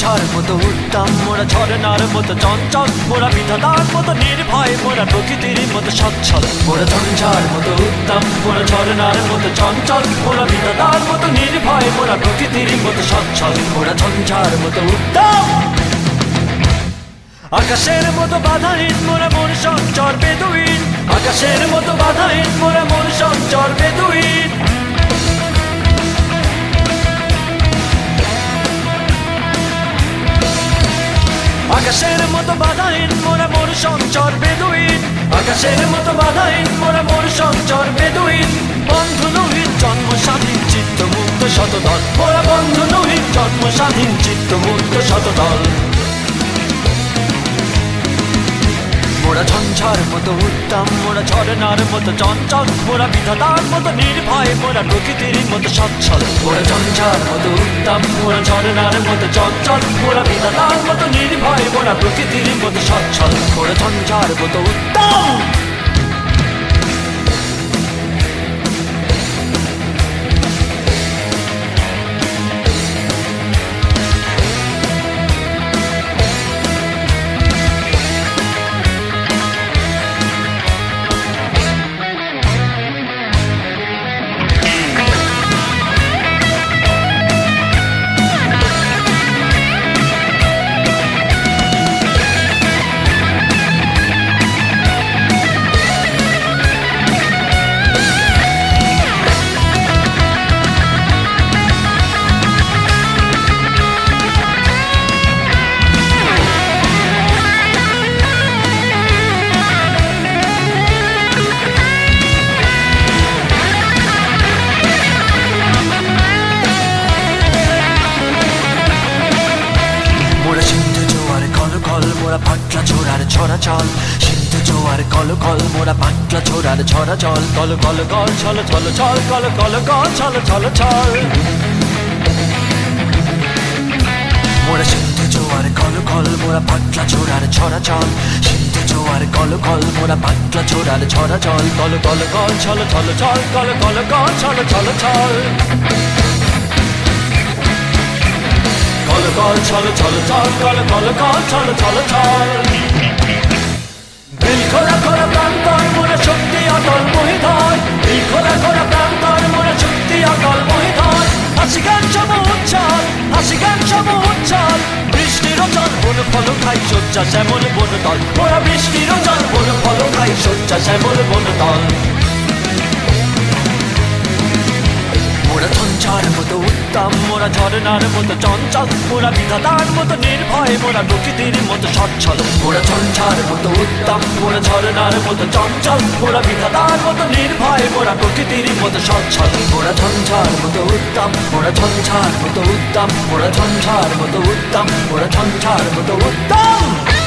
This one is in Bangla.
ঝঞ্ঝার মতো উত্তম, মোরা ঝরনার মতো চঞ্চল, মোরা বিধাতার মতো নির্ভয়, মোরা প্রকৃতির মতো সচ্ছল। মোরা ঝঞ্ঝার মতো উত্তম, মোরা ঝরনার মতো চঞ্চল, মোরা বিধাতার মতো নির্ভয়, মোরা প্রকৃতির মতো সচ্ছল। মোরা ঝঞ্ঝার মতো উত্তম, আকাশের মতো বাধাহীন, মোরা মন সঞ্চর বেদুইন। আকাশের মতো বাধাহীন, মোরা মন সঞ্চর বেদুইন। আকাশের মতো বাধাহীন, মোরা মন সঞ্চর বেদুইন। আকাশের মতো বাধাহীন, মোরা মন সঞ্চর বেদুইন। বন্ধু নহিত জন্ম স্বাধীন, চিত্ত মুক্ত শতদল। মোরা বন্ধু নহিত জন্ম স্বাধীন, চিত্ত মুক্ত শতদল। মোরা ঝঞ্ঝার মতো উত্তম, মোরা ঝরনার মতো চঞ্চল, মোরা বিধাতার মতো নির্ভয়, মোরা প্রকৃতির মতো সচ্ছল। মোরা ঝঞ্ঝার মতো উত্তম, মোরা ঝরনার মতো চঞ্চল, মোরা বিধাতার মতো নির্ভয়, মোরা প্রকৃতির মতো সচ্ছল। মোরা ঝঞ্ঝার মতো উত্তম। মোরা পাটলা ছোড়ার ছড়া চল, সিন্ধু জোয়ার কল কল, মোরা পাটলা ছোড়ার ছড়া চল। কল কল কল ছল ছল ছল, কল কল কল ছল ছল ছল। মোরা সিন্ধু জোয়ার কল কল, মোরা পাটলা ছোড়ার ছড়া চল। সিন্ধু জোয়ার কল কল, মোরা পাটলা ছোড়ার ছড়া চল। কল কল কল ছল ছল ছল, কল কল কল ছল ছল ছল। কল কল ছল ছল ছল, কল কল কল ছল ছল ছল। দিল খোলা খোলা প্রান্তর, মোরা শক্তি অটল মোহিতয়। দিল খোলা খোলা প্রান্তর, মোরা শক্তি অটল মোহিতয়। হাসি গান সব উচ্ছল, হাসি গান সব উচ্ছল। বৃষ্টির জল বন ফল খাই, শয্যা শ্যামল বন তল। মোরা বৃষ্টির জল বন ফল খাই, শয্যা শ্যামল বন তল। মোরা ঝঞ্ঝার মতো উত্তম, মোরা ঝরনার মতো চঞ্চল, মোরা বিধাতার মতো নির্ভয়, মোরা প্রকৃতির মতো সচ্ছল। মোরা ঝঞ্ঝার মতো উত্তম, মোরা ঝরনার মতো চঞ্চল, মোরা বিধাতার মতো নির্ভয়, মোরা প্রকৃতির মতো সচ্ছল। মোরা ঝঞ্ঝার মতো উত্তম, মোরা ঝঞ্ঝার মতো উত্তম, মোরা ঝঞ্ঝার মতো উত্তম, মোরা ঝঞ্ঝার মতো উত্তম।